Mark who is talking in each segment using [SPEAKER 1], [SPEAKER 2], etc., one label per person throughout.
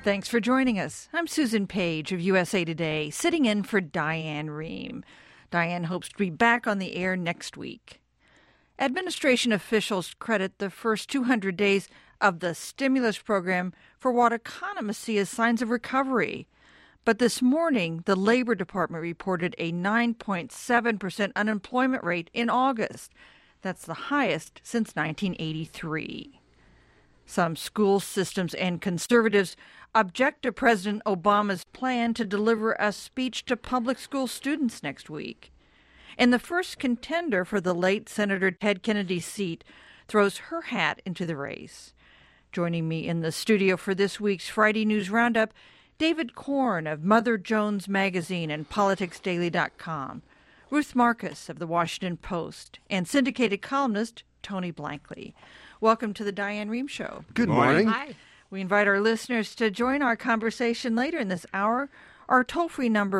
[SPEAKER 1] Thanks for joining us. I'm Susan Page of USA Today, sitting in for Diane Rehm. Diane hopes to be back on the air next week. Administration officials credit the first 200 days of the stimulus program for what economists see as signs of recovery. But this morning, the Labor Department reported a 9.7% unemployment rate in August. That's the highest since 1983. Some school systems and conservatives object to President Obama's plan to deliver a speech to public school students next week. And the first contender for the late Senator Ted Kennedy's seat throws her hat into the race. Joining me in the studio for this week's Friday News Roundup, David Korn of Mother Jones Magazine and PoliticsDaily.com, Ruth Marcus of The Washington Post, and syndicated columnist Tony Blankley. Welcome to the Diane Rehm Show.
[SPEAKER 2] Good morning.
[SPEAKER 1] Hi. We invite our listeners to join our conversation later in this hour. Our toll-free number,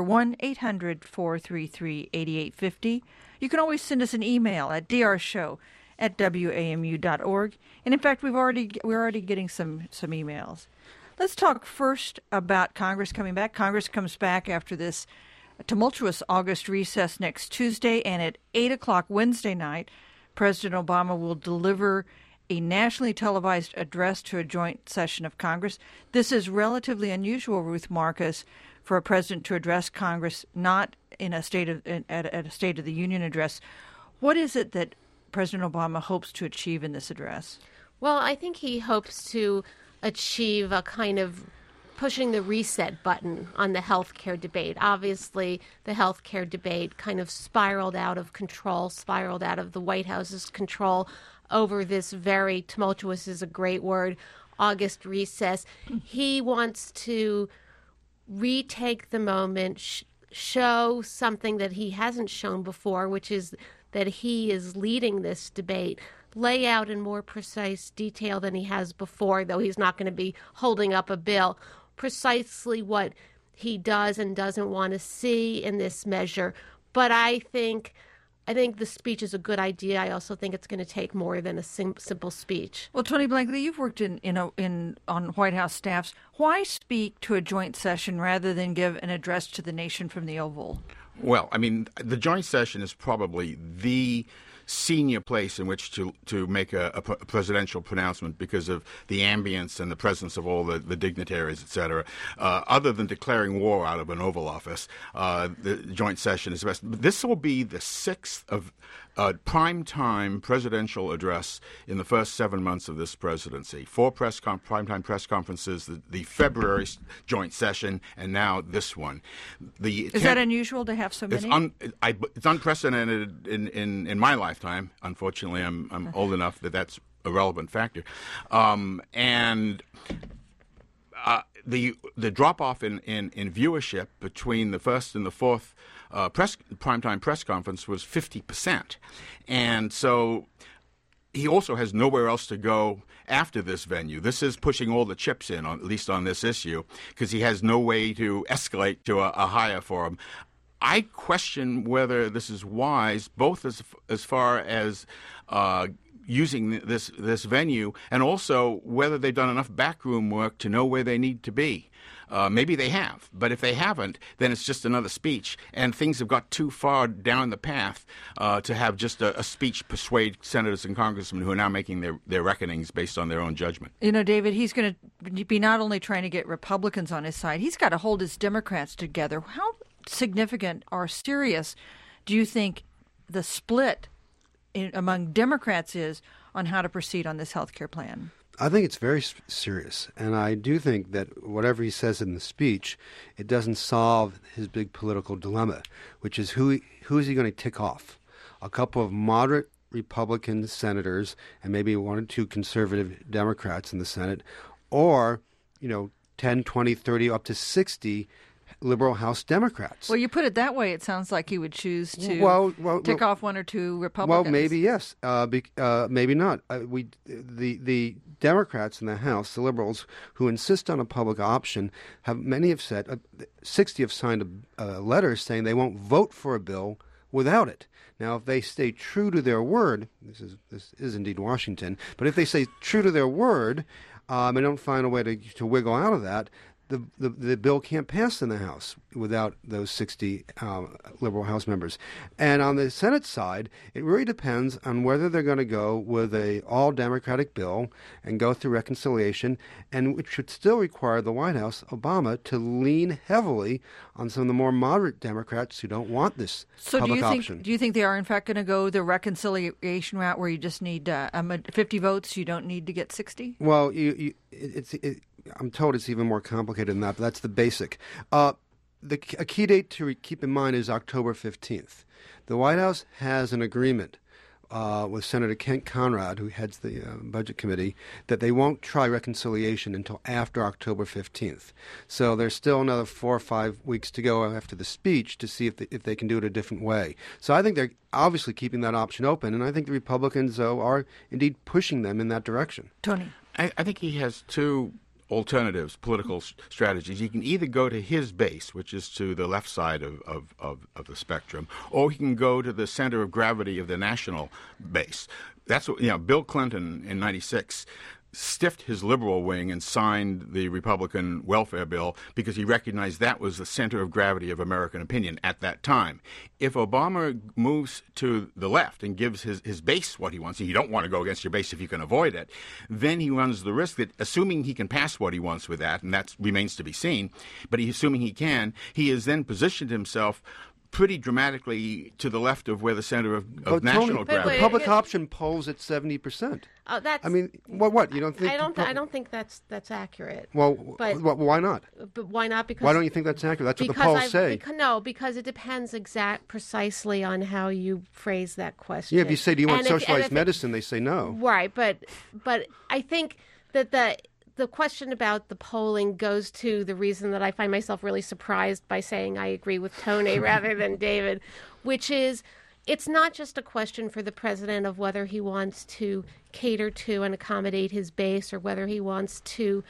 [SPEAKER 1] 1-800-433-8850. You can always send us an email at drshow@wamu.org. And in fact, we're already getting some emails. Let's talk first about Congress coming back. Congress comes back after this tumultuous August recess next Tuesday, and at 8 o'clock Wednesday night, President Obama will deliver a nationally televised address to a joint session of Congress. This is relatively unusual, Ruth Marcus, for a president to address Congress not in a State of the Union address. What is it that President Obama hopes to achieve in this address?
[SPEAKER 3] Well, I think he hopes to achieve a kind of pushing the reset button on the health care debate. Obviously, the health care debate kind of spiraled out of control, spiraled out of the White House's control over this very tumultuous is a great word, August recess. He wants to retake the moment, show something that he hasn't shown before, which is that he is leading this debate, lay out in more precise detail than he has before, though he's not going to be holding up a bill, precisely what he does and doesn't want to see in this measure. But I think the speech is a good idea. I also think it's going to take more than a simple speech.
[SPEAKER 1] Well, Tony Blankley, you've worked on White House staffs. Why speak to a joint session rather than give an address to the nation from the Oval?
[SPEAKER 2] Well, I mean, the joint session is probably the senior place in which to make a presidential pronouncement because of the ambience and the presence of all the dignitaries, et cetera. Other than declaring war out of an Oval Office, the joint session is the best. This will be the sixth of prime-time presidential address in the first 7 months of this presidency. 4 prime-time press conferences, the February joint session, and now this one.
[SPEAKER 1] Is that unusual to have so many?
[SPEAKER 2] It's unprecedented in my lifetime. Unfortunately, I'm old enough that that's a relevant factor. The drop-off in viewership between the first and the fourth primetime press conference was 50%. And so he also has nowhere else to go after this venue. This is pushing all the chips in, at least on this issue, because he has no way to escalate to a higher forum. I question whether this is wise, both as far as using this venue, and also whether they've done enough backroom work to know where they need to be. Maybe they have, but if they haven't, then it's just another speech, and things have got too far down the path to have just a speech persuade senators and congressmen who are now making their reckonings based on their own judgment.
[SPEAKER 1] You know, David, he's going to be not only trying to get Republicans on his side, he's got to hold his Democrats together. How significant or serious do you think the split among Democrats is on how to proceed on this health care plan?
[SPEAKER 4] I think it's very serious, and I do think that whatever he says in the speech, it doesn't solve his big political dilemma, which is who is he going to tick off? A couple of moderate Republican senators and maybe 1 or 2 conservative Democrats in the Senate, or 10, 20, 30, up to 60 liberal House Democrats.
[SPEAKER 1] Well, you put it that way, it sounds like he would choose to tick off 1 or 2 Republicans.
[SPEAKER 4] Well, maybe yes, maybe not. The Democrats in the House, the liberals, who insist on a public option, many have said, 60 have signed a letter saying they won't vote for a bill without it. Now, if they stay true to their word, this is indeed Washington, but if they stay true to their word and don't find a way to wiggle out of that, the bill can't pass in the House without those 60 liberal House members. And on the Senate side, it really depends on whether they're going to go with a all-Democratic bill and go through reconciliation, and which would still require the White House, Obama, to lean heavily on some of the more moderate Democrats who don't want this public option.
[SPEAKER 1] Do you think they are, in fact, going to go the reconciliation route where you just need 50 votes, you don't need to get 60?
[SPEAKER 4] Well, I'm told it's even more complicated than that, but that's the basic. A key date to keep in mind is October 15th. The White House has an agreement with Senator Kent Conrad, who heads the Budget Committee, that they won't try reconciliation until after October 15th. So there's still another 4 or 5 weeks to go after the speech to see if they can do it a different way. So I think they're obviously keeping that option open, and I think the Republicans, though, are indeed pushing them in that direction.
[SPEAKER 1] Tony?
[SPEAKER 2] I think he has two alternatives, political strategies. He can either go to his base, which is to the left side of the spectrum, or he can go to the center of gravity of the national base. That's what, Bill Clinton in '96 stiffed his liberal wing and signed the Republican welfare bill because he recognized that was the center of gravity of American opinion at that time. If Obama moves to the left and gives his base what he wants, and you don't want to go against your base if you can avoid it, then he runs the risk that, assuming he can pass what he wants with that, and that remains to be seen, but assuming he can, he has then positioned himself pretty dramatically to the left of where the center of national gravity.
[SPEAKER 4] The public option polls at 70%.
[SPEAKER 3] Oh, that's.
[SPEAKER 4] I mean, what you don't think?
[SPEAKER 3] I don't think that's accurate.
[SPEAKER 4] Well,
[SPEAKER 3] but
[SPEAKER 4] why not?
[SPEAKER 3] But why not? Because
[SPEAKER 4] why don't you think that's accurate? That's what the polls say.
[SPEAKER 3] Because it depends precisely on how you phrase that question.
[SPEAKER 4] Yeah, if you say, "Do you want socialized medicine?" they say no.
[SPEAKER 3] Right, but I think that the question about the polling goes to the reason that I find myself really surprised by saying I agree with Tony rather than David, which is it's not just a question for the president of whether he wants to cater to and accommodate his base or whether he wants to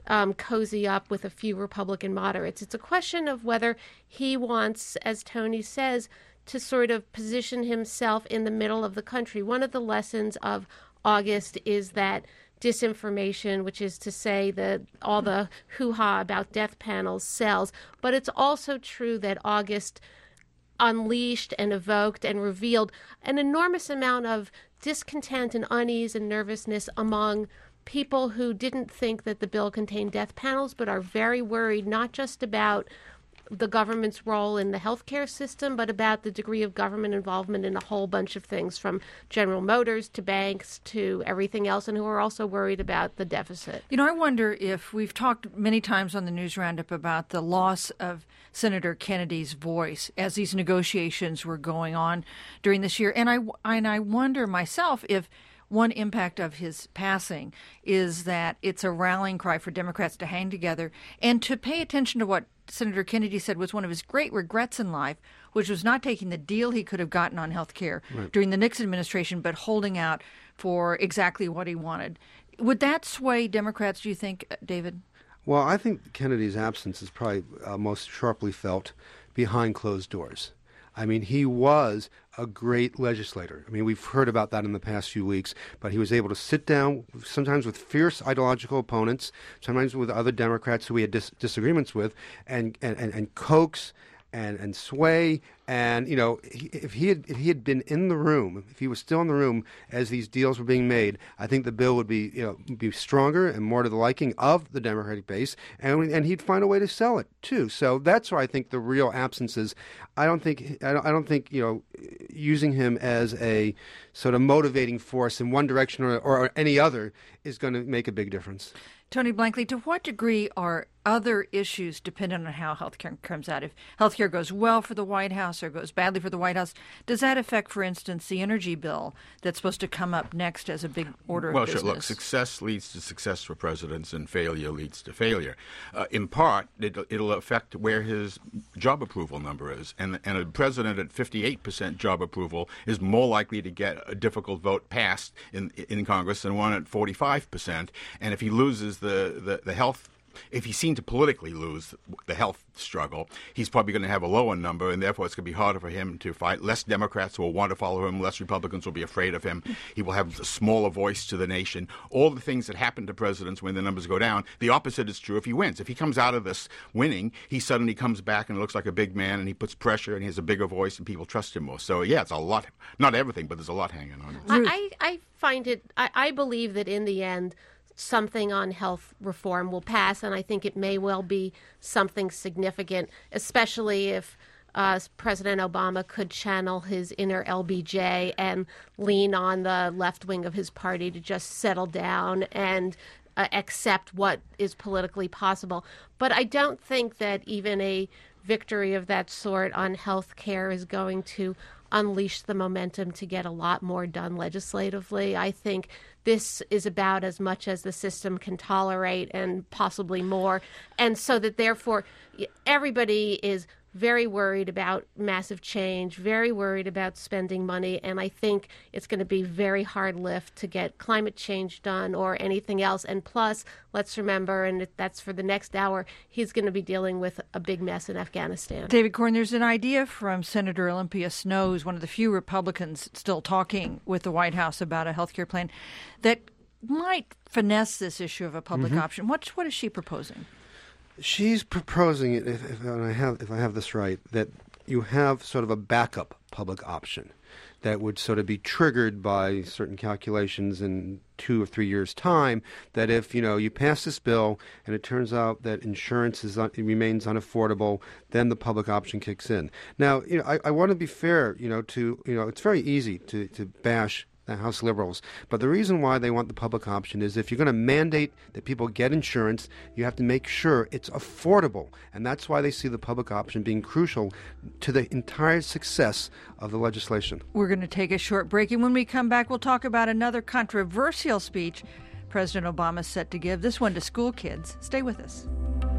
[SPEAKER 3] cozy up with a few Republican moderates. It's a question of whether he wants, as Tony says, to sort of position himself in the middle of the country. One of the lessons of August is that disinformation, which is to say that all the hoo-ha about death panels sells. But it's also true that August unleashed and evoked and revealed an enormous amount of discontent and unease and nervousness among people who didn't think that the bill contained death panels, but are very worried not just about the government's role in the healthcare system, but about the degree of government involvement in a whole bunch of things, from General Motors to banks to everything else, and who are also worried about the deficit.
[SPEAKER 1] I wonder if we've talked many times on the News Roundup about the loss of Senator Kennedy's voice as these negotiations were going on during this year, and I wonder myself if one impact of his passing is that it's a rallying cry for Democrats to hang together and to pay attention to what Senator Kennedy said was one of his great regrets in life, which was not taking the deal he could have gotten on health care during the Nixon administration, but holding out for exactly what he wanted. Would that sway Democrats, do you think, David?
[SPEAKER 4] Well, I think Kennedy's absence is probably most sharply felt behind closed doors. I mean, he was a great legislator. I mean, we've heard about that in the past few weeks, but he was able to sit down, sometimes with fierce ideological opponents, sometimes with other Democrats who he had disagreements with, and coax and sway. And, if he had been in the room, if he was still in the room as these deals were being made, I think the bill would be stronger and more to the liking of the Democratic base, and he'd find a way to sell it too. So that's where I think the real absence is. I don't think using him as a sort of motivating force in one direction or any other is going to make a big difference.
[SPEAKER 1] Tony Blankley, to what degree are other issues dependent on how healthcare comes out? If healthcare goes well for the White House or goes badly for the White House, does that affect, for instance, the energy bill that's supposed to come up next as a big order of business?
[SPEAKER 2] Well, sure. Look, success leads to success for presidents, and failure leads to failure. In part, it'll affect where his job approval number is, and a president at 58% job approval is more likely to get a difficult vote passed in Congress than one at 45%. And if he loses the health if he's seen to politically lose the health struggle, he's probably going to have a lower number, and therefore it's going to be harder for him to fight. Less Democrats will want to follow him. Less Republicans will be afraid of him. He will have a smaller voice to the nation. All the things that happen to presidents when the numbers go down, the opposite is true if he wins. If he comes out of this winning, he suddenly comes back and looks like a big man, and he puts pressure, and he has a bigger voice, and people trust him more. So, yeah, it's a lot. Not everything, but there's a lot hanging on it.
[SPEAKER 3] I find it, I believe that in the end, something on health reform will pass, and I think it may well be something significant, especially if President Obama could channel his inner LBJ and lean on the left wing of his party to just settle down and accept what is politically possible. But I don't think that even a victory of that sort on health care is going to unleash the momentum to get a lot more done legislatively. I think this is about as much as the system can tolerate and possibly more. And so that therefore everybody is very worried about massive change, very worried about spending money, and I think it's going to be very hard lift to get climate change done or anything else. And plus, let's remember, and that's for the next hour, he's going to be dealing with a big mess in Afghanistan.
[SPEAKER 1] David Corn, there's an idea from Senator Olympia Snowe, who's one of the few Republicans still talking with the White House about a health care plan, that might finesse this issue of a public option. What is she proposing?
[SPEAKER 4] She's proposing, if I have this right, that you have sort of a backup public option that would sort of be triggered by certain calculations in 2 or 3 years' time, that if, you pass this bill and it turns out that insurance it remains unaffordable, then the public option kicks in. Now, I want to be fair, it's very easy to bash the House liberals. But the reason why they want the public option is if you're going to mandate that people get insurance, you have to make sure it's affordable. And that's why they see the public option being crucial to the entire success of the legislation.
[SPEAKER 1] We're going to take a short break, and when we come back, we'll talk about another controversial speech President Obama is set to give, this one to school kids. Stay with us.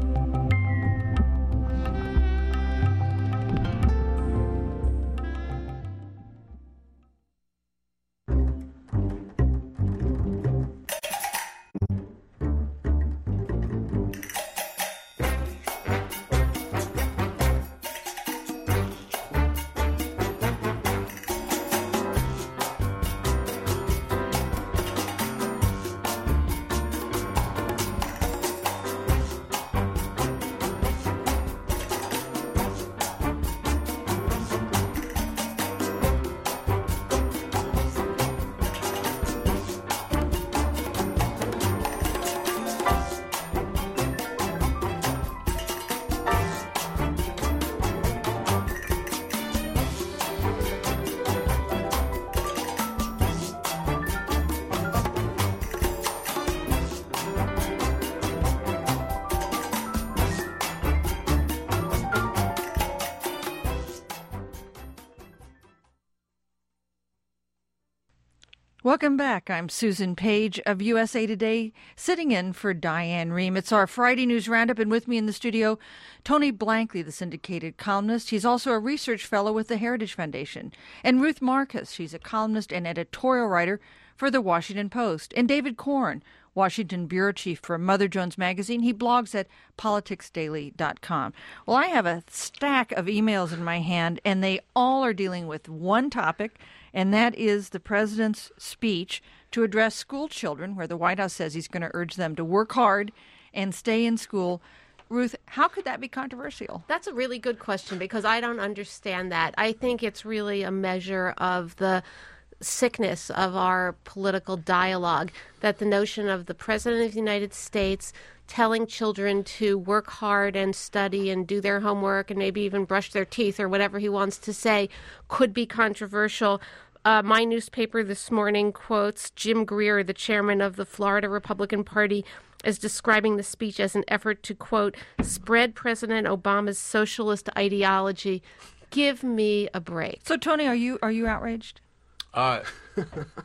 [SPEAKER 1] Welcome back. I'm Susan Page of USA Today, sitting in for Diane Rehm. It's our Friday News Roundup, and with me in the studio, Tony Blankley, the syndicated columnist. He's also a research fellow with the Heritage Foundation. And Ruth Marcus, she's a columnist and editorial writer for The Washington Post. And David Corn, Washington bureau chief for Mother Jones Magazine. He blogs at politicsdaily.com. Well, I have a stack of emails in my hand, and they all are dealing with one topic, and that is the president's speech to address school children, where the White House says he's going to urge them to work hard and stay in school. Ruth, how could that be controversial?
[SPEAKER 3] That's a really good question, because I don't understand that. I think it's really a measure of the sickness of our political dialogue, that the notion of the President of the United States telling children to work hard and study and do their homework and maybe even brush their teeth or whatever he wants to say could be controversial. My newspaper this morning quotes Jim Greer, the chairman of the Florida Republican Party, as describing the speech as an effort to, quote, spread President Obama's socialist ideology. Give me a break.
[SPEAKER 1] So, Tony, are you outraged?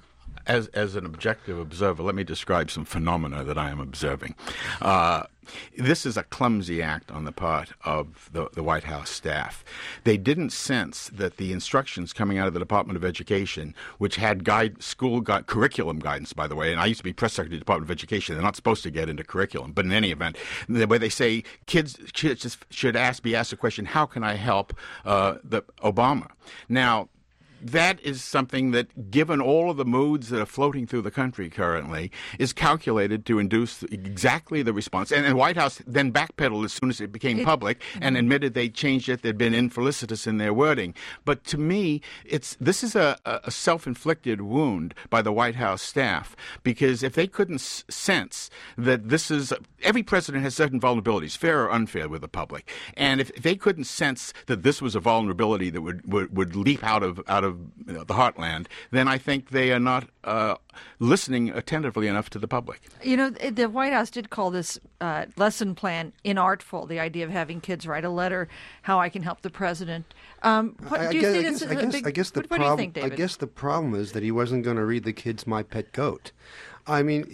[SPEAKER 2] As an objective observer, let me describe some phenomena that I am observing. This is a clumsy act on the part of the White House staff. They didn't sense that the instructions coming out of the Department of Education, which had curriculum guidance, by the way, and I used to be press secretary of the Department of Education. They're not supposed to get into curriculum, but in any event, where they say kids should be asked the question, how can I help the Obama? Now, that is something that, given all of the moods that are floating through the country currently, is calculated to induce exactly the response. And the White House then backpedaled as soon as it became public and admitted they changed it. They'd been infelicitous in their wording. But to me, this is a self-inflicted wound by the White House staff, because if they couldn't sense that every president has certain vulnerabilities, fair or unfair, with the public, and if they couldn't sense that this was a vulnerability that would leap out of the heartland, then I think they are not listening attentively enough to the public.
[SPEAKER 1] The White House did call this lesson plan inartful, the idea of having kids write a letter, how I can help the president. What do you think, David?
[SPEAKER 4] I guess the problem is that he wasn't going to read the kids My Pet Goat. I mean,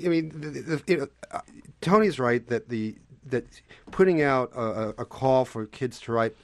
[SPEAKER 4] Tony's right that putting out a call for kids to write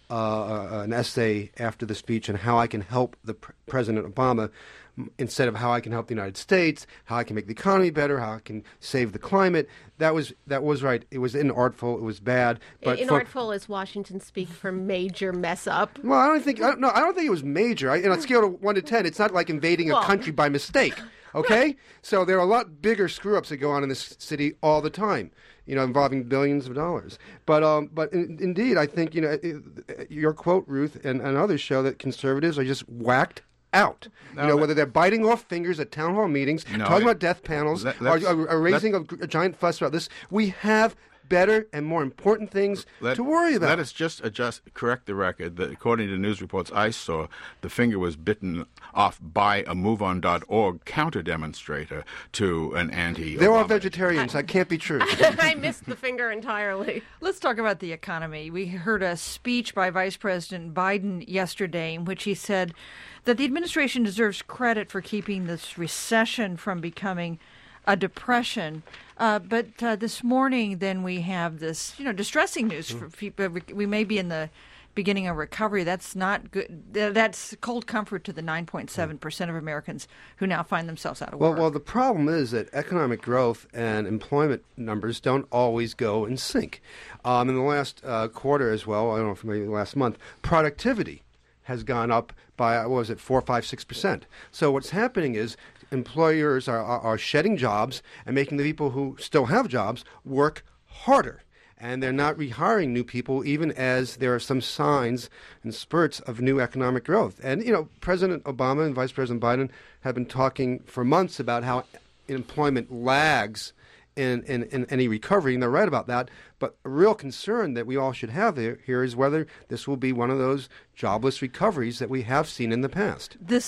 [SPEAKER 4] an essay after the speech on how I can help President Obama, instead of how I can help the United States, how I can make the economy better, how I can save the climate. That was right. It was inartful. It was bad. But
[SPEAKER 3] inartful is Washington speak for major mess up.
[SPEAKER 4] Well, I don't think it was major. On a scale of 1 to 10, it's not like invading a country by mistake. Okay, so there are a lot bigger screw-ups that go on in this city all the time, involving billions of dollars. But indeed, I think your quote, Ruth, and others show that conservatives are just whacked out. Whether they're biting off fingers at town hall meetings, talking about death panels, or raising a giant fuss about this. We have better and more important things to worry about.
[SPEAKER 2] Let us just correct the record that, according to news reports I saw, the finger was bitten off by a MoveOn.org counter-demonstrator to an anti-Obama.
[SPEAKER 4] They're all vegetarians. That can't be true.
[SPEAKER 3] I missed the finger entirely.
[SPEAKER 1] Let's talk about the economy. We heard a speech by Vice President Biden yesterday in which he said that the administration deserves credit for keeping this recession from becoming a depression. But this morning, then we have this, distressing news for people. We may be in the beginning of recovery. That's not good. That's cold comfort to the 9.7% of Americans who now find themselves out of work.
[SPEAKER 4] Well, the problem is that economic growth and employment numbers don't always go in sync. In the last quarter as well, I don't know if maybe last month, productivity has gone up by, 4, 5, 6%. So what's happening is employers are shedding jobs and making the people who still have jobs work harder. And they're not rehiring new people, even as there are some signs and spurts of new economic growth. And, President Obama and Vice President Biden have been talking for months about how employment lags in any recovery, and they're right about that. But a real concern that we all should have here is whether this will be one of those jobless recoveries that we have seen in the past.
[SPEAKER 1] This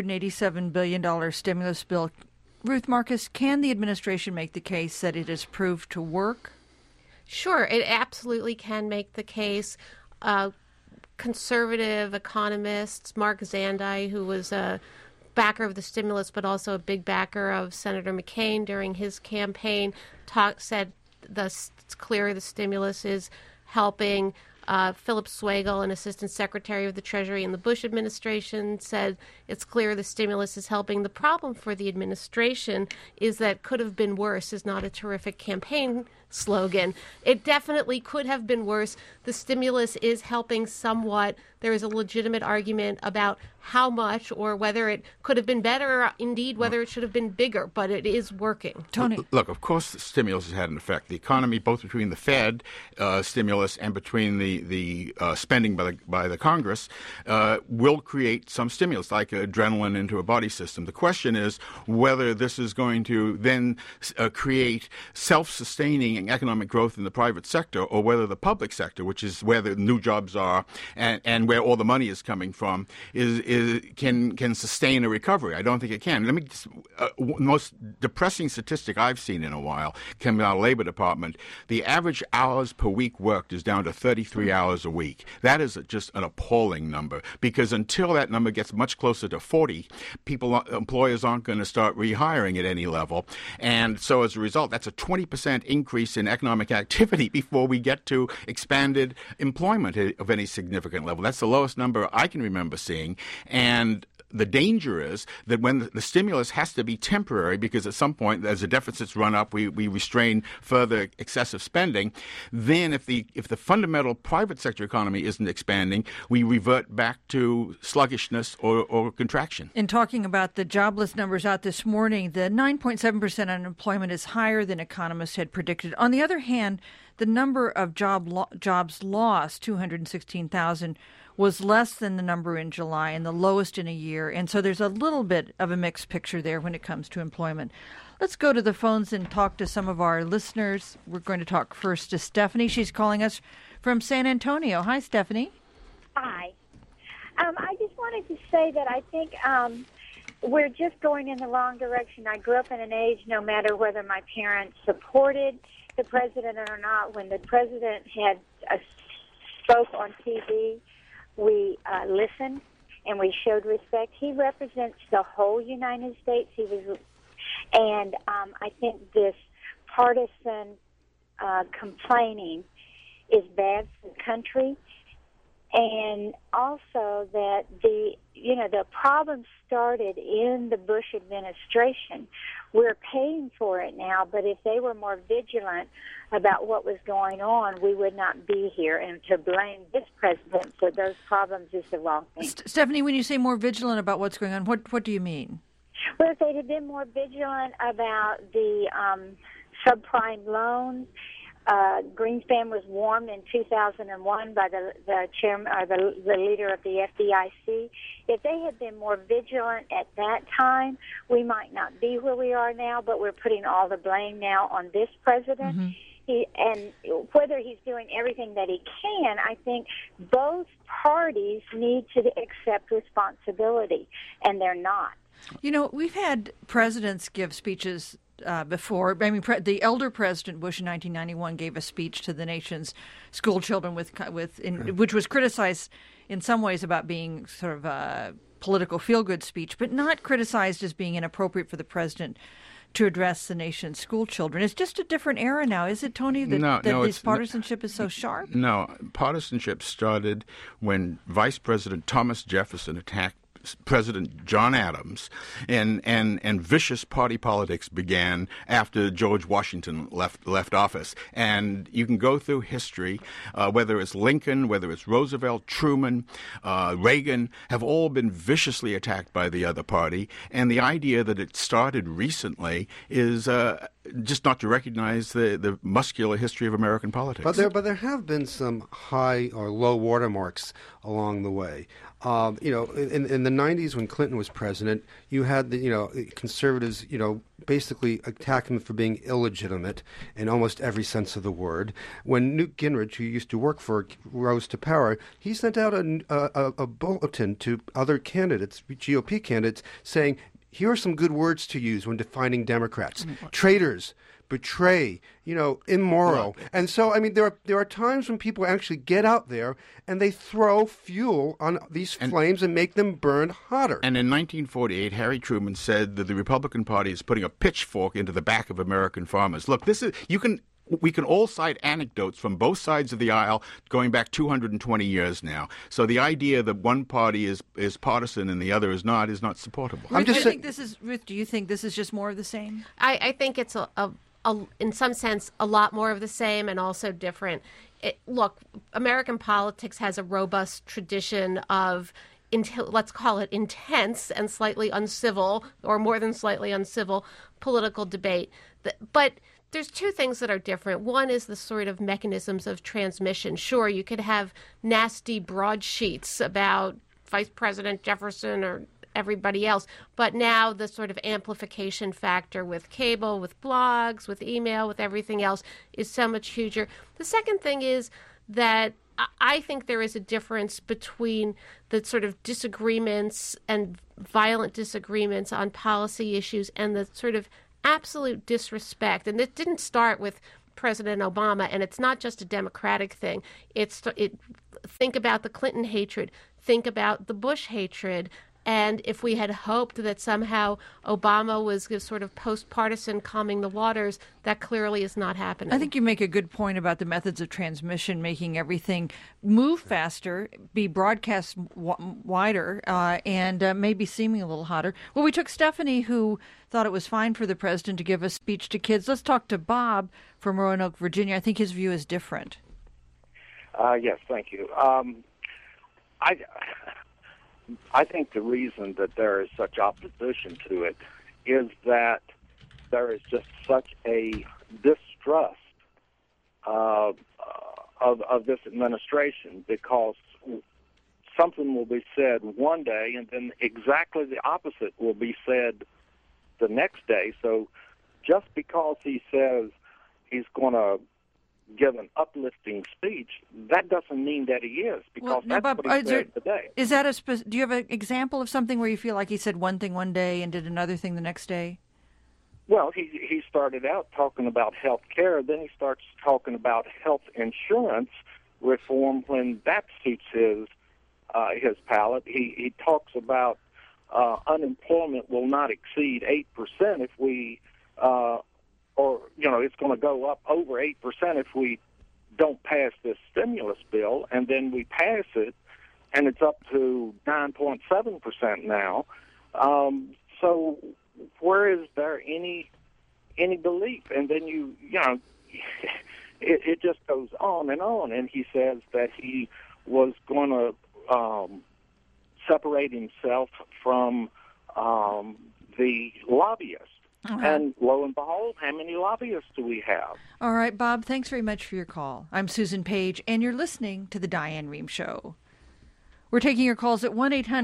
[SPEAKER 1] $787 billion stimulus bill, Ruth Marcus, can the administration make the case that it has proved to work?
[SPEAKER 3] Sure, it absolutely can make the case. Conservative economists, Mark Zandi, who was a backer of the stimulus but also a big backer of Senator McCain during his campaign, said it's clear the stimulus is helping. Philip Swagel, an assistant secretary of the Treasury in the Bush administration, said it's clear the stimulus is helping. The problem for the administration is that could have been worse is not a terrific campaign slogan. It definitely could have been worse. The stimulus is helping somewhat. There is a legitimate argument about how much or whether it could have been better, or indeed whether it should have been bigger, but it is working.
[SPEAKER 1] Tony.
[SPEAKER 2] Look, of course the stimulus has had an effect. The economy, both between the Fed stimulus and between the spending by the Congress, will create some stimulus, like adrenaline into a body system. The question is whether this is going to then create self-sustaining economic growth in the private sector, or whether the public sector, which is where the new jobs are and where all the money is coming from, can sustain a recovery. I don't think it can. most depressing statistic I've seen in a while came out of the Labor Department. The average hours per week worked is down to 33 hours a week. That is just an appalling number, because until that number gets much closer to 40, employers aren't going to start rehiring at any level. And so as a result, that's a 20% increase in economic activity before we get to expanded employment of any significant level. That's the lowest number I can remember seeing. And the danger is that when the stimulus has to be temporary, because at some point, as the deficits run up, we restrain further excessive spending, then if the fundamental private sector economy isn't expanding, we revert back to sluggishness or contraction.
[SPEAKER 1] In talking about the jobless numbers out this morning, the 9.7% unemployment is higher than economists had predicted. On the other hand, the number of jobs lost, 216,000, was less than the number in July and the lowest in a year. And so there's a little bit of a mixed picture there when it comes to employment. Let's go to the phones and talk to some of our listeners. We're going to talk first to Stephanie. She's calling us from San Antonio. Hi, Stephanie.
[SPEAKER 5] Hi. I just wanted to say that I think we're just going in the wrong direction. I grew up in an age, no matter whether my parents supported the president or not, when the president had spoke on TV, we listened and we showed respect. He represents the whole United States. And I think this partisan complaining is bad for the country. And also that the problem started in the Bush administration. We're paying for it now, but if they were more vigilant about what was going on, we would not be here. And to blame this president for those problems is the wrong thing.
[SPEAKER 1] Stephanie, when you say more vigilant about what's going on, what do you mean?
[SPEAKER 5] Well, if they'd have been more vigilant about the subprime loans. Greenspan was warned in 2001 by the chairman or the leader of the FDIC. If they had been more vigilant at that time, we might not be where we are now, but we're putting all the blame now on this president. Mm-hmm. And whether he's doing everything that he can, I think both parties need to accept responsibility, and they're not.
[SPEAKER 1] You know, we've had presidents give speeches before. I mean, the elder President Bush in 1991 gave a speech to the nation's school children which was criticized in some ways about being sort of a political feel-good speech, but not criticized as being inappropriate for the president to address the nation's school children. It's just a different era now, is it, Tony, that this partisanship is so sharp? No,
[SPEAKER 2] partisanship started when Vice President Thomas Jefferson attacked President John Adams, and vicious party politics began after George Washington left office. And you can go through history, whether it's Lincoln, whether it's Roosevelt, Truman, Reagan, have all been viciously attacked by the other party. And the idea that it started recently is just not to recognize the muscular history of American politics.
[SPEAKER 4] But there have been some high or low watermarks along the way. In the 90s when Clinton was president, you had the conservatives basically attack him for being illegitimate in almost every sense of the word. When Newt Gingrich, who used to work for, rose to power, he sent out a bulletin to other candidates, GOP candidates, saying, here are some good words to use when defining Democrats. Traitors, betray, immoral. Right. And so, I mean, there are times when people actually get out there and they throw fuel on these flames and make them burn hotter.
[SPEAKER 2] And in 1948, Harry Truman said that the Republican Party is putting a pitchfork into the back of American farmers. Look, we can all cite anecdotes from both sides of the aisle going back 220 years now. So the idea that one party is partisan and the other is not supportable.
[SPEAKER 1] Ruth, do you think this is just more of the same?
[SPEAKER 3] I think it's in some sense a lot more of the same and also different. Look, American politics has a robust tradition of let's call it intense and slightly uncivil, or more than slightly uncivil, political debate. But there's two things that are different. One is the sort of mechanisms of transmission. Sure, you could have nasty broadsheets about Vice President Jefferson or everybody else, but now the sort of amplification factor with cable, with blogs, with email, with everything else is so much huger. The second thing is that I think there is a difference between the sort of disagreements and violent disagreements on policy issues and the sort of absolute disrespect. And it didn't start with President Obama, and it's not just a Democratic thing. Think about the Clinton hatred. Think about the Bush hatred. And if we had hoped that somehow Obama was sort of post-partisan calming the waters, that clearly is not happening.
[SPEAKER 1] I think you make a good point about the methods of transmission, making everything move faster, be broadcast wider, and maybe seeming a little hotter. Well, we took Stephanie, who thought it was fine for the president to give a speech to kids. Let's talk to Bob from Roanoke, Virginia. I think his view is different.
[SPEAKER 6] Yes, thank you. I think the reason that there is such opposition to it is that there is just such a distrust of this administration, because something will be said one day and then exactly the opposite will be said the next day. So just because he says he's going to give an uplifting speech, that doesn't mean that he is, because that's what he said today.
[SPEAKER 1] Is that do you have an example of something where you feel like he said one thing one day and did another thing the next day?
[SPEAKER 6] Well, he started out talking about health care, then he starts talking about health insurance reform when that suits his palate. He talks about unemployment will not exceed 8% if we it's going to go up over 8% if we don't pass this stimulus bill, and then we pass it, and it's up to 9.7% now. So where is there any belief? And then it just goes on, and he says that he was going to separate himself from the lobbyists.
[SPEAKER 1] Right.
[SPEAKER 6] And lo and behold, how many lobbyists do we have?
[SPEAKER 1] All right, Bob, thanks very much for your call. I'm Susan Page, and you're listening to The Diane Rehm Show. We're taking your calls at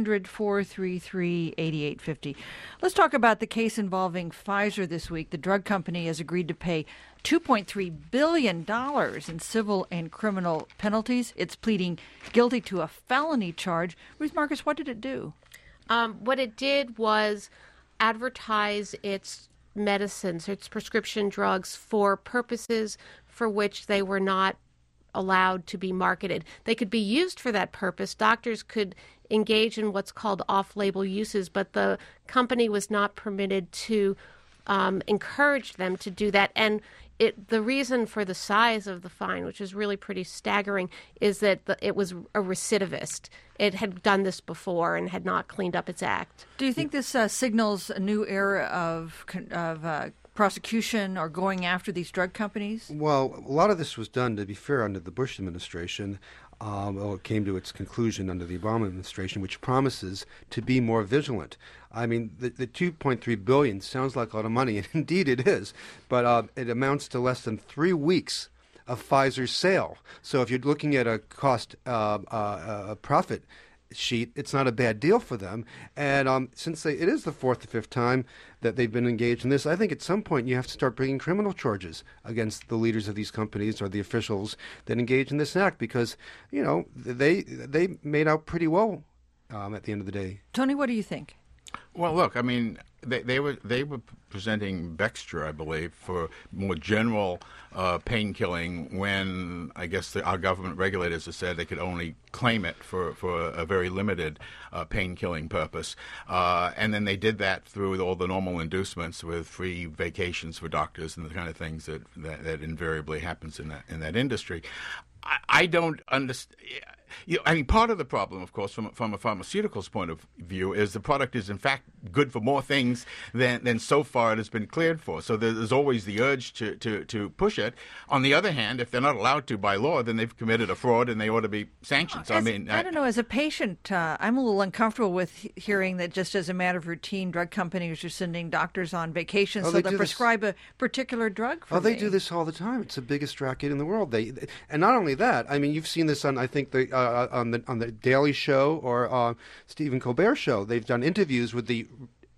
[SPEAKER 1] 1-800-433-8850. Let's talk about the case involving Pfizer this week. The drug company has agreed to pay $2.3 billion in civil and criminal penalties. It's pleading guilty to a felony charge. Ruth Marcus, what did it do?
[SPEAKER 3] What it did was advertise its medicines, its prescription drugs, for purposes for which they were not allowed to be marketed. They could be used for that purpose. Doctors could engage in what's called off-label uses, but the company was not permitted to encourage them to do that. And the reason for the size of the fine, which is really pretty staggering, is that it was a recidivist. It had done this before and had not cleaned up its act.
[SPEAKER 1] Do you think this signals a new era of prosecution or going after these drug companies?
[SPEAKER 4] Well, a lot of this was done, to be fair, under the Bush administration. It came to its conclusion under the Obama administration, which promises to be more vigilant. I mean, the $2.3 billion sounds like a lot of money, and indeed it is, but it amounts to less than 3 weeks of Pfizer's sale. So if you're looking at a cost profit sheet, it's not a bad deal for them. And since it is the fourth or fifth time that they've been engaged in this, I think at some point you have to start bringing criminal charges against the leaders of these companies or the officials that engage in this act, because they made out pretty well at the end of the day.
[SPEAKER 1] Tony, what do you think?
[SPEAKER 2] Well, look, I mean, they were presenting Bextra, I believe, for more general pain killing, when I guess our government regulators have said they could only claim it for a very limited pain killing purpose. And then they did that through all the normal inducements with free vacations for doctors and the kind of things that invariably happens in that industry. I don't understand. I mean, part of the problem, of course, from a pharmaceuticals point of view, is the product is in fact good for more things than so far it has been cleared for. So there's always the urge to push it. On the other hand, if they're not allowed to by law, then they've committed a fraud and they ought to be sanctioned. So,
[SPEAKER 1] I don't know. As a patient, I'm a little uncomfortable with hearing that just as a matter of routine, drug companies are sending doctors on vacation so they'll prescribe a particular drug for me.
[SPEAKER 4] They do this all the time. It's the biggest racket in the world. And not only that, I mean, you've seen this on, I think, on the Daily Show or Stephen Colbert Show. They've done interviews with the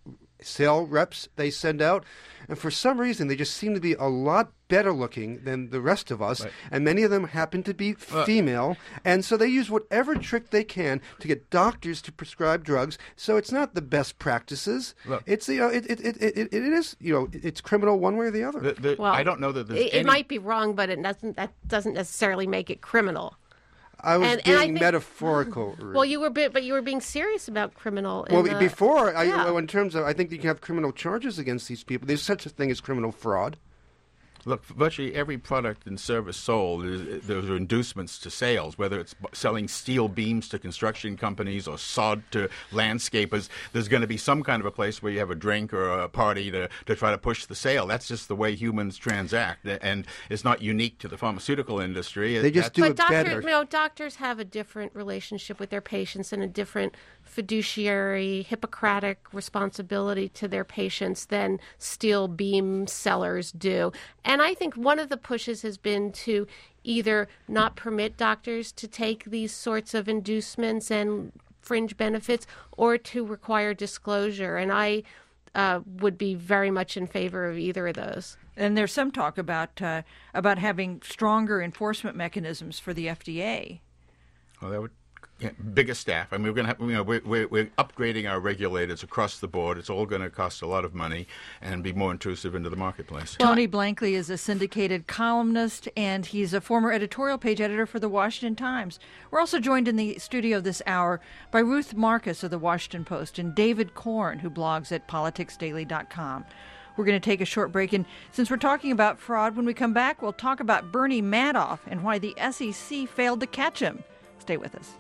[SPEAKER 4] sale reps they send out. And for some reason, they just seem to be a lot better looking than the rest of us. Right. And many of them happen to be female. And so they use whatever trick they can to get doctors to prescribe drugs. So it's not the best practices. Look, it's it is it's criminal one way or the other.
[SPEAKER 3] Well,
[SPEAKER 2] I don't know that there's
[SPEAKER 3] it might be wrong, but that doesn't necessarily make it criminal.
[SPEAKER 4] I was being metaphorical.
[SPEAKER 3] Well, you were being serious about criminal.
[SPEAKER 4] Before, in terms of, I think you can have criminal charges against these people. There's such a thing as criminal fraud.
[SPEAKER 2] Look, virtually every product and service sold, those are inducements to sales, whether it's selling steel beams to construction companies or sod to landscapers. There's going to be some kind of a place where you have a drink or a party to try to push the sale. That's just the way humans transact, and it's not unique to the pharmaceutical industry.
[SPEAKER 4] They just do it better.
[SPEAKER 3] Doctors have a different relationship with their patients and a different fiduciary, Hippocratic responsibility to their patients than steel beam sellers do. And I think one of the pushes has been to either not permit doctors to take these sorts of inducements and fringe benefits or to require disclosure. And I would be very much in favor of either of those.
[SPEAKER 1] And there's some talk about having stronger enforcement mechanisms for the FDA.
[SPEAKER 2] Well, that would bigger staff. I mean, we're going to have, we're upgrading our regulators across the board. It's all going to cost a lot of money and be more intrusive into the marketplace.
[SPEAKER 1] Tony Blankley is a syndicated columnist, and he's a former editorial page editor for the Washington Times. We're also joined in the studio this hour by Ruth Marcus of the Washington Post and David Korn, who blogs at politicsdaily.com. We're going to take a short break, and since we're talking about fraud, when we come back, we'll talk about Bernie Madoff and why the SEC failed to catch him. Stay with us.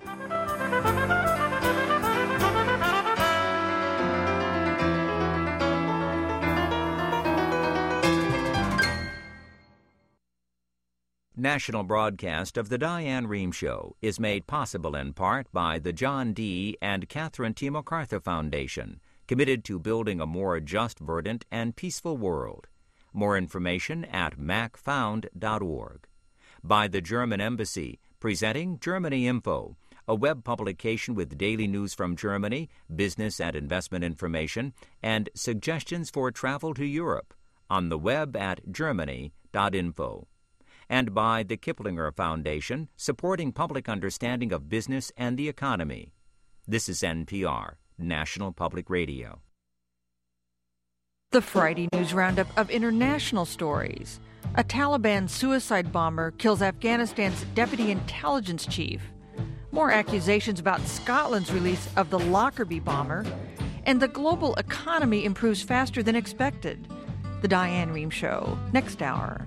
[SPEAKER 7] National broadcast of the Diane Rehm Show is made possible in part by the John D. and Catherine T. MacArthur Foundation, committed to building a more just, verdant, and peaceful world. More information at macfound.org. By the German Embassy, presenting Germany Info, a web publication with daily news from Germany, business and investment information, and suggestions for travel to Europe on the web at germany.info. And by the Kiplinger Foundation, supporting public understanding of business and the economy. This is NPR, National Public Radio.
[SPEAKER 1] The Friday News Roundup of international stories. A Taliban suicide bomber kills Afghanistan's deputy intelligence chief. More accusations about Scotland's release of the Lockerbie bomber. And the global economy improves faster than expected. The Diane Rehm Show, next hour.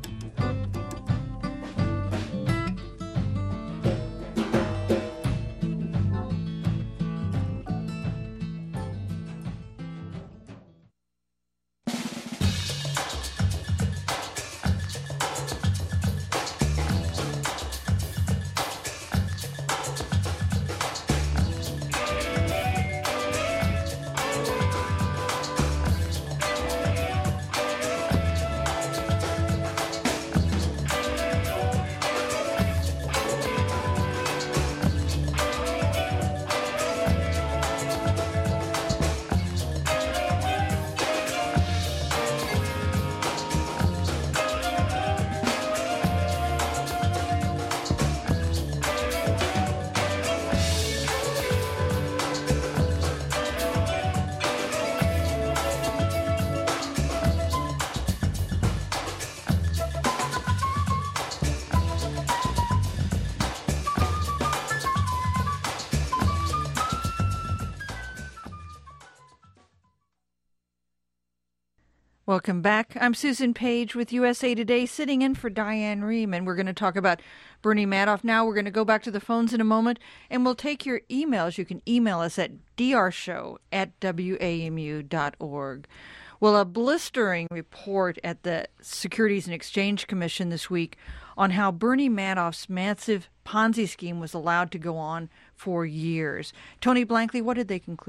[SPEAKER 1] Welcome back. I'm Susan Page with USA Today, sitting in for Diane Rehm, and we're going to talk about Bernie Madoff now. We're going to go back to the phones in a moment, and we'll take your emails. You can email us at drshow@wamu.org. Well, a blistering report at the Securities and Exchange Commission this week on how Bernie Madoff's massive Ponzi scheme was allowed to go on for years. Tony Blankley, what did they conclude?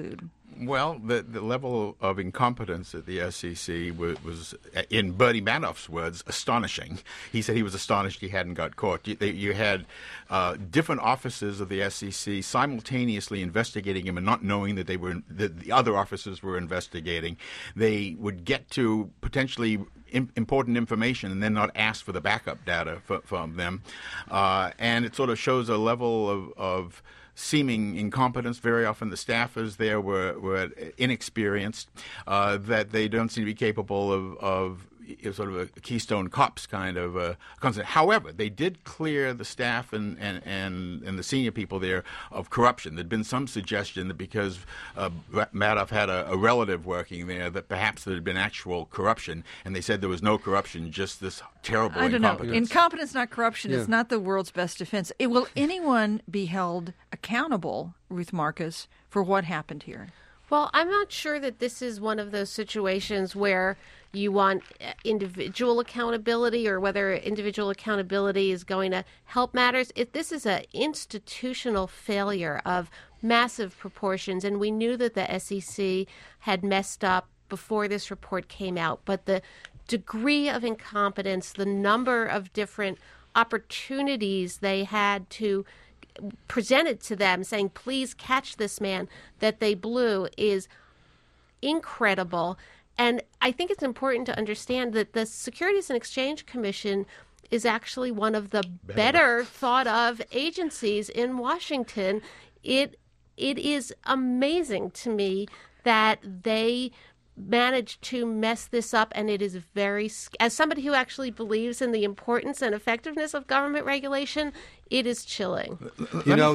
[SPEAKER 2] Well, the level of incompetence at the SEC was, in Bernie Madoff's words, astonishing. He said he was astonished he hadn't got caught. You had different officers of the SEC simultaneously investigating him and not knowing that the other officers were investigating. They would get to potentially important information and then not ask for the backup data from them. And it sort of shows a level of seeming incompetence. Very often the staffers there were inexperienced, that they don't seem to be capable of sort of a Keystone Cops kind of concept. However, they did clear the staff and the senior people there of corruption. There'd been some suggestion that because Madoff had a relative working there, that perhaps there had been actual corruption, and they said there was no corruption, just this terrible incompetence.
[SPEAKER 1] Know. Incompetence, not corruption, is not the world's best defense. Will anyone be held accountable, Ruth Marcus, for what happened here?
[SPEAKER 3] Well, I'm not sure that this is one of those situations where you want individual accountability or whether individual accountability is going to help matters. This is an institutional failure of massive proportions, and we knew that the SEC had messed up before this report came out. But the degree of incompetence, the number of different opportunities they had to presented to them saying, please catch this man, that they blew is incredible. And I think it's important to understand that the Securities and Exchange Commission is actually one of the better thought of agencies in Washington. It is amazing to me that they managed to mess this up, and it is as somebody who actually believes in the importance and effectiveness of government regulation, it is chilling.
[SPEAKER 4] You know,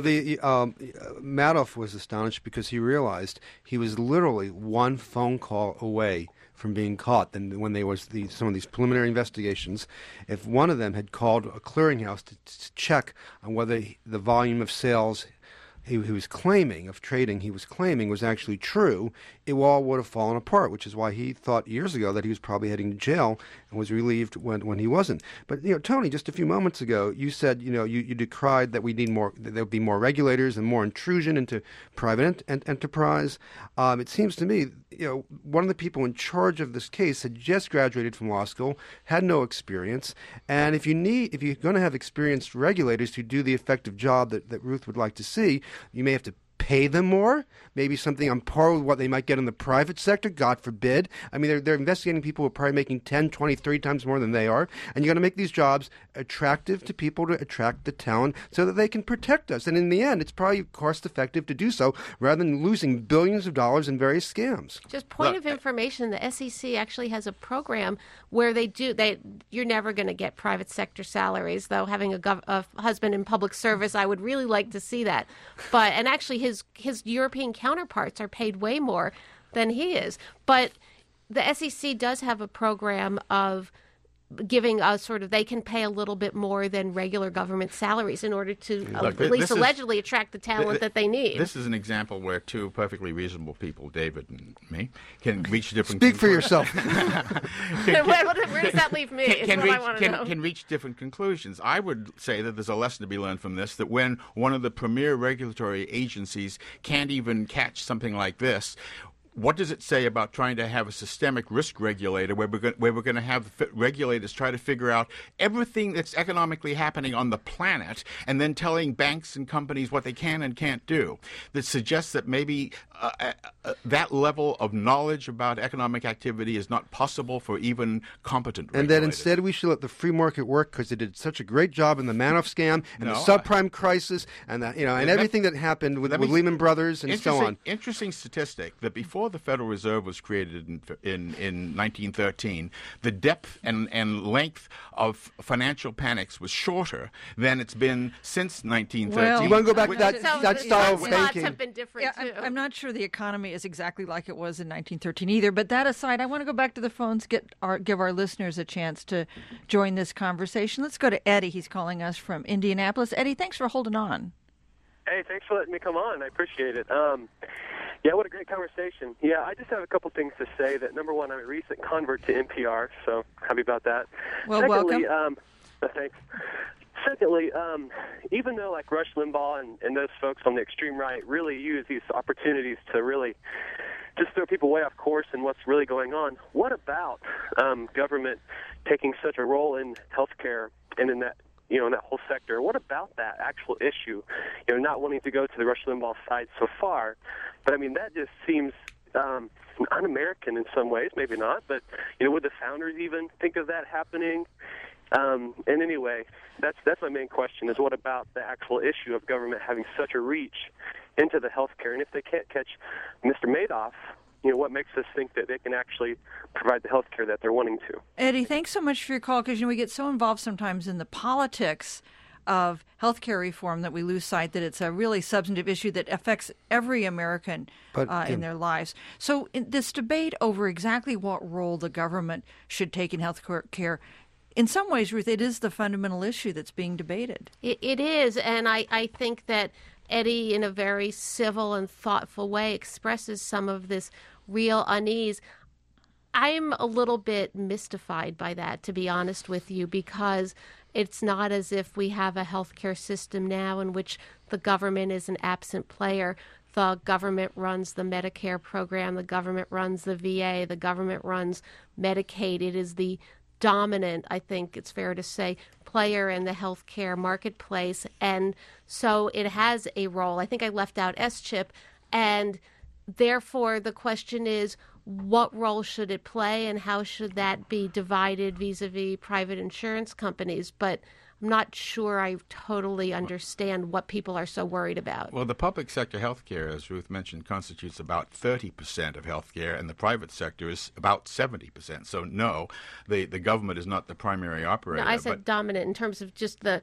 [SPEAKER 4] Madoff was astonished because he realized he was literally one phone call away from being caught. Then when there was some of these preliminary investigations, if one of them had called a clearinghouse to check on whether the volume of sales he was claiming, of trading he was claiming was actually true, it all would have fallen apart, which is why he thought years ago that he was probably heading to jail and was relieved when he wasn't. But, Tony, just a few moments ago, you said, you decried that we need more, that there would be more regulators and more intrusion into private enterprise. It seems to me, one of the people in charge of this case had just graduated from law school, had no experience, and if you're going to have experienced regulators who do the effective job that Ruth would like to see, you may have to pay them more, maybe something on par with what they might get in the private sector, God forbid. I mean, they're investigating people who are probably making 10, 20, 30 times more than they are, and you're going to make these jobs attractive to people to attract the talent so that they can protect us. And in the end, it's probably cost-effective to do so rather than losing billions of dollars in various scams.
[SPEAKER 3] Just point of information, the SEC actually has a program where you're never going to get private sector salaries, though having a husband in public service, I would really like to see that. And actually his European counterparts are paid way more than he is. But the SEC does have a program of giving us they can pay a little bit more than regular government salaries in order to at least allegedly attract the talent that they need.
[SPEAKER 2] This is an example where two perfectly reasonable people, David and me, can reach different
[SPEAKER 4] Speak for yourself.
[SPEAKER 3] Where does that leave me?
[SPEAKER 2] Can reach different conclusions. I would say that there's a lesson to be learned from this, that when one of the premier regulatory agencies can't even catch something like this, what does it say about trying to have a systemic risk regulator where we're going to have regulators try to figure out everything that's economically happening on the planet and then telling banks and companies what they can and can't do? That suggests that maybe that level of knowledge about economic activity is not possible for even competent regulators.
[SPEAKER 4] And that instead we should let the free market work because it did such a great job in the Madoff scam and the subprime crisis and and everything that happened with Lehman Brothers and so on.
[SPEAKER 2] Interesting statistic that before the Federal Reserve was created in 1913, the depth and length of financial panics was shorter than it's been since 1913.
[SPEAKER 1] Well,
[SPEAKER 4] you want to go back to that style of banking?
[SPEAKER 3] Have been different too.
[SPEAKER 1] I'm not sure the economy is exactly like it was in 1913 either. But that aside, I want to go back to the phones, give our listeners a chance to join this conversation. Let's go to Eddie. He's calling us from Indianapolis. Eddie, thanks for holding on.
[SPEAKER 8] Hey, thanks for letting me come on. I appreciate it. Yeah, what a great conversation. Yeah, I just have a couple things to say. That number one, I'm a recent convert to NPR, so happy about that.
[SPEAKER 1] Well,
[SPEAKER 8] Secondly,
[SPEAKER 1] welcome.
[SPEAKER 8] Thanks. secondly, even though like Rush Limbaugh and those folks on the extreme right really use these opportunities to really just throw people way off course in what's really going on, what about government taking such a role in healthcare and in that, in that whole sector? What about that actual issue? Not wanting to go to the Rush Limbaugh side so far, but I mean that just seems un-American in some ways. Maybe not, but would the founders even think of that happening? And anyway, that's my main question: is what about the actual issue of government having such a reach into the healthcare? And if they can't catch Mr. Madoff, what makes us think that they can actually provide the health care that they're wanting to?
[SPEAKER 1] Eddie, thanks so much for your call, because we get so involved sometimes in the politics of healthcare reform that we lose sight that it's a really substantive issue that affects every American in their lives. So in this debate over exactly what role the government should take in healthcare, in some ways, Ruth, it is the fundamental issue that's being debated.
[SPEAKER 3] It is, and I think that Eddie, in a very civil and thoughtful way, expresses some of this real unease. I'm a little bit mystified by that, to be honest with you, because it's not as if we have a healthcare system now in which the government is an absent player. The government runs the Medicare program, the government runs the VA, the government runs Medicaid. It is the dominant, I think it's fair to say, player in the healthcare marketplace. And so it has a role. I think I left out SCHIP. And therefore, the question is, what role should it play and how should that be divided vis-a-vis private insurance companies? But I'm not sure I totally understand what people are so worried about.
[SPEAKER 2] Well, the public sector healthcare, as Ruth mentioned, constitutes about 30% of healthcare, and the private sector is about 70%. So, no, the government is not the primary operator.
[SPEAKER 3] No, I said dominant in terms of just the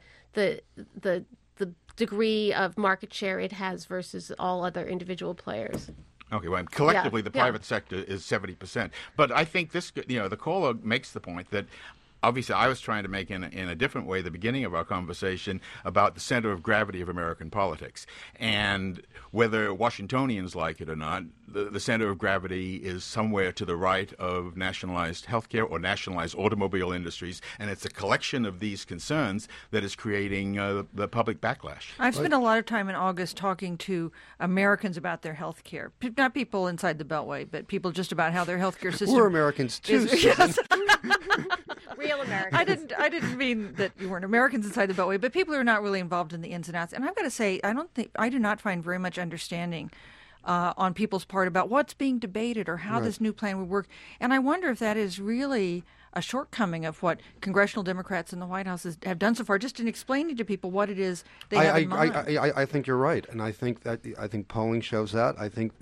[SPEAKER 3] degree of market share it has versus all other individual players.
[SPEAKER 2] Okay, well, collectively, the private sector is 70%. But I think this, the caller makes the point that obviously I was trying to make in a different way the beginning of our conversation about the center of gravity of American politics. And whether Washingtonians like it or not, the center of gravity is somewhere to the right of nationalized healthcare or nationalized automobile industries. And it's a collection of these concerns that is creating the public backlash.
[SPEAKER 1] I've spent a lot of time in August talking to Americans about their health care. Not people inside the Beltway, but people just about how their health care system...
[SPEAKER 4] We're Americans, too.
[SPEAKER 1] Yes.
[SPEAKER 3] Real Americans.
[SPEAKER 1] I didn't mean that you weren't Americans inside the Beltway, but people who are not really involved in the ins and outs. And I've got to say, I do not find very much understanding on people's part about what's being debated or how this new plan would work. And I wonder if that is really a shortcoming of what congressional Democrats in the White House have done so far, just in explaining to people what it is they have in mind.
[SPEAKER 4] I think you're right, and I think polling shows that. I think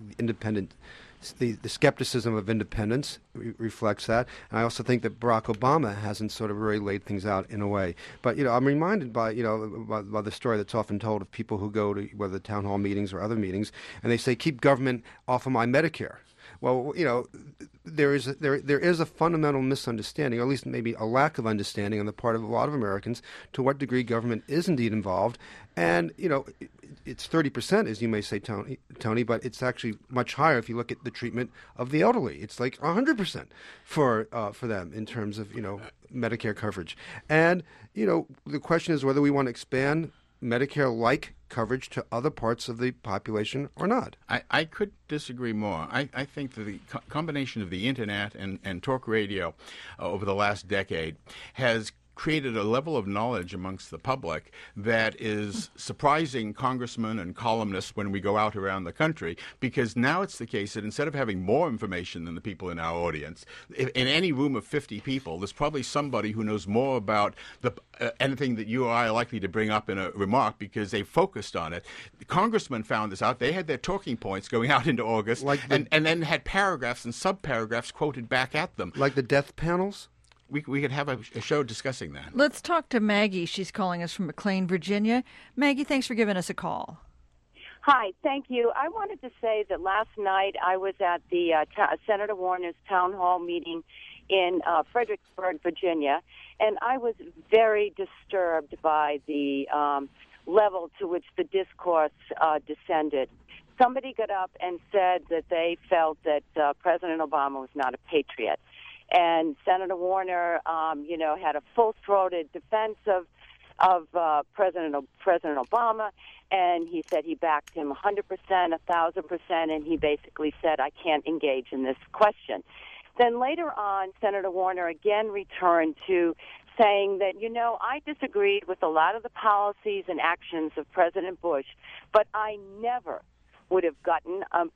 [SPEAKER 4] the skepticism of independence reflects that. And I also think that Barack Obama hasn't sort of really laid things out in a way. But, I'm reminded by the story that's often told of people who go to whether town hall meetings or other meetings, and they say, keep government off of my Medicare. Well, there is a fundamental misunderstanding, or at least maybe a lack of understanding on the part of a lot of Americans to what degree government is indeed involved. And, it's 30%, as you may say, Tony, but it's actually much higher if you look at the treatment of the elderly. It's like 100% for them in terms of, Medicare coverage. And, the question is whether we want to expand Medicare-like coverage to other parts of the population or not.
[SPEAKER 2] I could disagree more. I think that the combination of the Internet and talk radio over the last decade has created a level of knowledge amongst the public that is surprising congressmen and columnists when we go out around the country, because now it's the case that instead of having more information than the people in our audience, in any room of 50 people, there's probably somebody who knows more about anything that you or I are likely to bring up in a remark because they focused on it. The congressmen found this out. They had their talking points going out into August and then had paragraphs and subparagraphs quoted back at them.
[SPEAKER 4] Like the death panels?
[SPEAKER 2] We could have a show discussing that.
[SPEAKER 1] Let's talk to Maggie. She's calling us from McLean, Virginia. Maggie, thanks for giving us a call.
[SPEAKER 9] Hi, thank you. I wanted to say that last night I was at the Senator Warner's town hall meeting in Fredericksburg, Virginia, and I was very disturbed by the level to which the discourse descended. Somebody got up and said that they felt that President Obama was not a patriot. And Senator Warner, had a full-throated defense of of President Obama, and he said he backed him 100%, 1,000%, and he basically said, I can't engage in this question. Then later on, Senator Warner again returned to saying that, I disagreed with a lot of the policies and actions of President Bush, but I never would have gotten on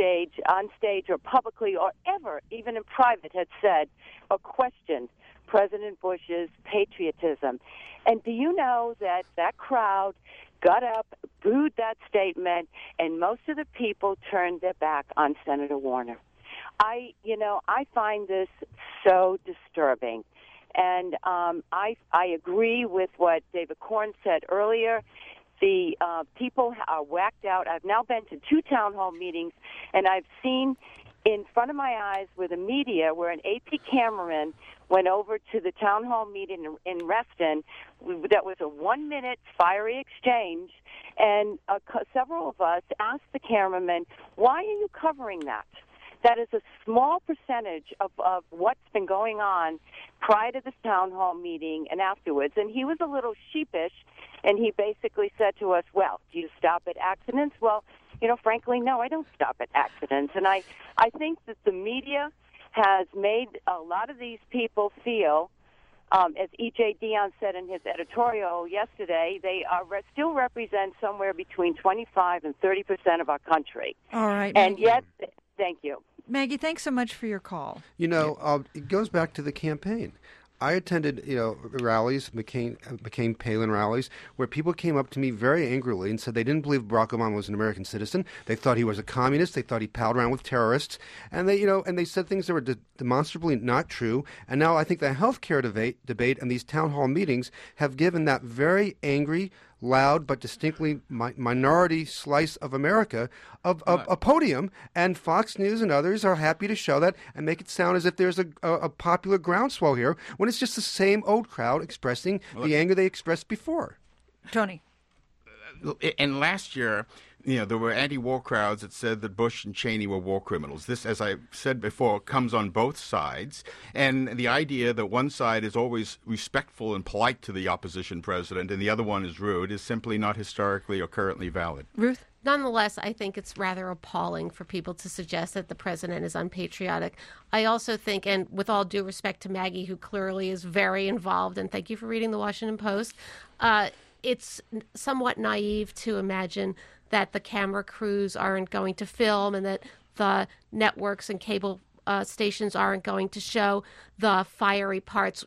[SPEAKER 9] stage or publicly or ever, even in private, had said or questioned President Bush's patriotism. And do you know that crowd got up, booed that statement, and most of the people turned their back on Senator Warner? I find this so disturbing. And I agree with what David Corn said earlier. The people are whacked out. I've now been to 2 town hall meetings, and I've seen in front of my eyes where the media, where an AP cameraman went over to the town hall meeting in Reston. That was a 1-minute fiery exchange, and several of us asked the cameraman, why are you covering that? That is a small percentage of what's been going on prior to this town hall meeting and afterwards. And he was a little sheepish, and he basically said to us, well, do you stop at accidents? Well, frankly, no, I don't stop at accidents. And I think that the media has made a lot of these people feel, as E.J. Dionne said in his editorial yesterday, they still represent somewhere between 25 and 30% of our country.
[SPEAKER 1] All right.
[SPEAKER 9] And
[SPEAKER 1] Maggie.
[SPEAKER 9] yet, thank you.
[SPEAKER 1] Maggie, thanks so much for your call.
[SPEAKER 4] It goes back to the campaign. I attended, rallies, McCain-Palin rallies, where people came up to me very angrily and said they didn't believe Barack Obama was an American citizen. They thought he was a communist. They thought he palled around with terrorists, and they said things that were demonstrably not true. And now I think the health care debate and these town hall meetings have given that very angry, loud but distinctly minority slice of America a podium, and Fox News and others are happy to show that and make it sound as if there's a popular groundswell here, when it's just the same old crowd expressing the anger they expressed before.
[SPEAKER 1] Tony.
[SPEAKER 2] And last year, there were anti-war crowds that said that Bush and Cheney were war criminals. This, as I said before, comes on both sides. And the idea that one side is always respectful and polite to the opposition president and the other one is rude is simply not historically or currently valid.
[SPEAKER 1] Ruth?
[SPEAKER 3] Nonetheless, I think it's rather appalling for people to suggest that the president is unpatriotic. I also think, and with all due respect to Maggie, who clearly is very involved, and thank you for reading the Washington Post, it's somewhat naive to imagine that the camera crews aren't going to film and that the networks and cable stations aren't going to show the fiery parts.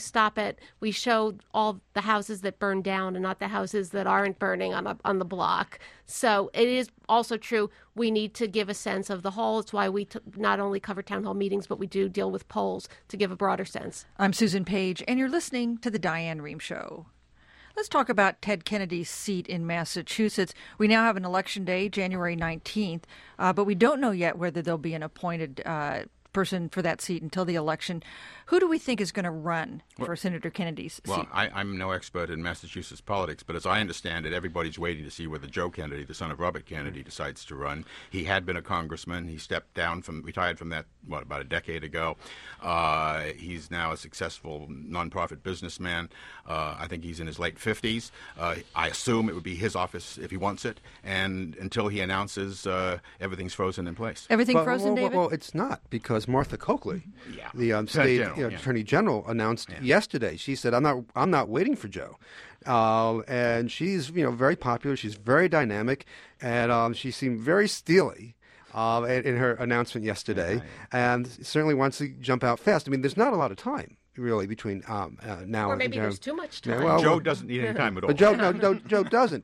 [SPEAKER 3] We show all the houses that burn down and not the houses that aren't burning on the block. So it is also true we need to give a sense of the whole. It's why we not only cover town hall meetings, but we do deal with polls to give a broader sense.
[SPEAKER 1] I'm Susan Page, and you're listening to The Diane Rehm Show. Let's talk about Ted Kennedy's seat in Massachusetts. We now have an election day, January 19th, but we don't know yet whether there'll be an appointed person for that seat until the election. Who do we think is going to run for Senator Kennedy's seat?
[SPEAKER 2] Well, I'm no expert in Massachusetts politics, but as I understand it, everybody's waiting to see whether Joe Kennedy, the son of Robert Kennedy, decides to run. He had been a congressman. He retired from that, about a decade ago. He's now a successful nonprofit businessman. I think he's in his late 50s. I assume it would be his office if he wants it. And until he announces, everything's frozen in place.
[SPEAKER 1] Everything frozen, David?
[SPEAKER 4] Well, it's not, because Martha Coakley, the state Attorney General, announced yesterday. She said, "I'm not waiting for Joe," and she's very popular. She's very dynamic, and she seemed very steely in her announcement yesterday, and certainly wants to jump out fast. I mean, there's not a lot of time really between now
[SPEAKER 3] or
[SPEAKER 4] and
[SPEAKER 3] maybe there's too much time.
[SPEAKER 4] Well,
[SPEAKER 2] Joe doesn't need any time at all.
[SPEAKER 4] But Joe doesn't.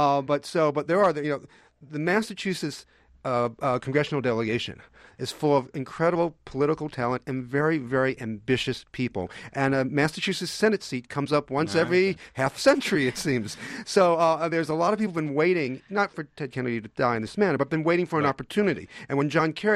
[SPEAKER 4] But there are the Massachusetts congressional delegation is full of incredible political talent and very, very ambitious people. And a Massachusetts Senate seat comes up once every half century, it seems. So there's a lot of people been waiting, not for Ted Kennedy to die in this manner, but been waiting for an opportunity. And when John Kerry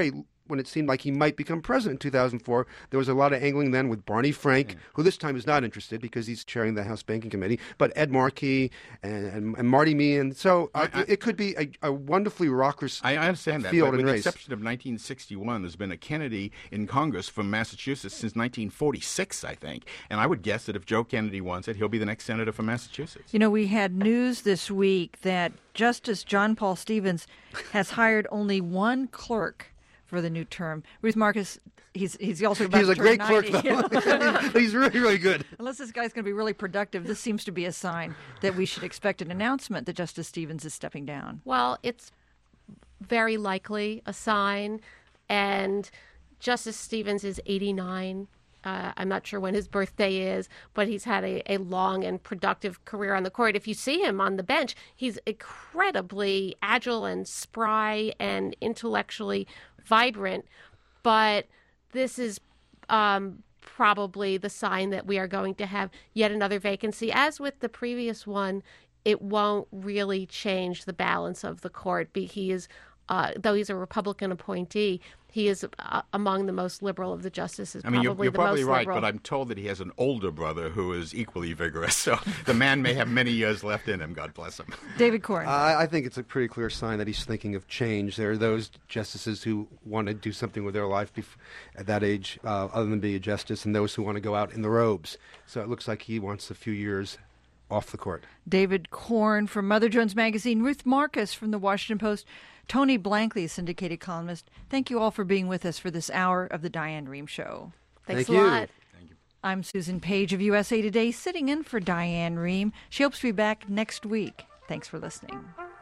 [SPEAKER 4] when it seemed like he might become president in 2004, there was a lot of angling then with Barney Frank, who this time is not interested because he's chairing the House Banking Committee, but Ed Markey and Marty Meehan. So it could be a wonderfully raucous
[SPEAKER 2] I understand that,
[SPEAKER 4] field
[SPEAKER 2] but
[SPEAKER 4] and
[SPEAKER 2] with the
[SPEAKER 4] race.
[SPEAKER 2] exception of 1961, there's been a Kennedy in Congress from Massachusetts since 1946, I think. And I would guess that if Joe Kennedy wants it, he'll be the next senator from Massachusetts.
[SPEAKER 1] You know, we had news this week that Justice John Paul Stevens has hired only one clerk for the new term. Ruth Marcus, he's also about
[SPEAKER 4] He's
[SPEAKER 1] to
[SPEAKER 4] a
[SPEAKER 1] turn
[SPEAKER 4] great
[SPEAKER 1] 90.
[SPEAKER 4] clerk, though. He's really, really good.
[SPEAKER 1] Unless this guy's going to be really productive, this seems to be a sign that we should expect an announcement that Justice Stevens is stepping down.
[SPEAKER 3] Well, it's very likely a sign, and Justice Stevens is 89. I'm not sure when his birthday is, but he's had a long and productive career on the court. If you see him on the bench, he's incredibly agile and spry and intellectually vibrant. But this is probably the sign that we are going to have yet another vacancy. As with the previous one, it won't really change the balance of the court. He is, though he's a Republican appointee, he is among the most liberal of the justices.
[SPEAKER 2] I mean, you're
[SPEAKER 3] the
[SPEAKER 2] probably
[SPEAKER 3] most
[SPEAKER 2] right,
[SPEAKER 3] liberal.
[SPEAKER 2] but I'm told that he has an older brother who is equally vigorous. So the man may have many years left in him. God bless him.
[SPEAKER 1] David Corn.
[SPEAKER 4] I think it's a pretty clear sign that he's thinking of change. There are those justices who want to do something with their life at that age, other than be a justice, and those who want to go out in the robes. So it looks like he wants a few years off the court.
[SPEAKER 1] David Corn from Mother Jones Magazine, Ruth Marcus from the Washington Post, Tony Blankley, syndicated columnist. Thank you all for being with us for this hour of the Diane Rehm Show.
[SPEAKER 3] Thanks
[SPEAKER 4] Thank
[SPEAKER 3] a
[SPEAKER 4] you.
[SPEAKER 3] lot.
[SPEAKER 1] I'm Susan Page of USA Today, sitting in for Diane Rehm. She hopes to be back next week. Thanks for listening.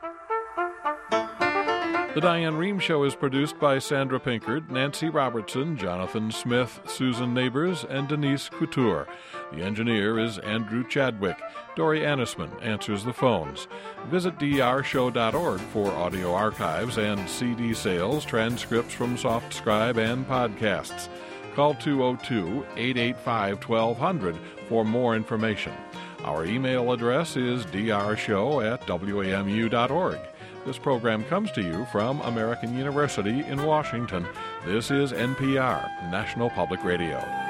[SPEAKER 10] The Diane Rehm Show is produced by Sandra Pinkard, Nancy Robertson, Jonathan Smith, Susan Neighbors, and Denise Couture. The engineer is Andrew Chadwick. Dory Annisman answers the phones. Visit drshow.org for audio archives and CD sales, transcripts from SoftScribe, and podcasts. Call 202-885-1200 for more information. Our email address is drshow@wamu.org. This program comes to you from American University in Washington. This is NPR, National Public Radio.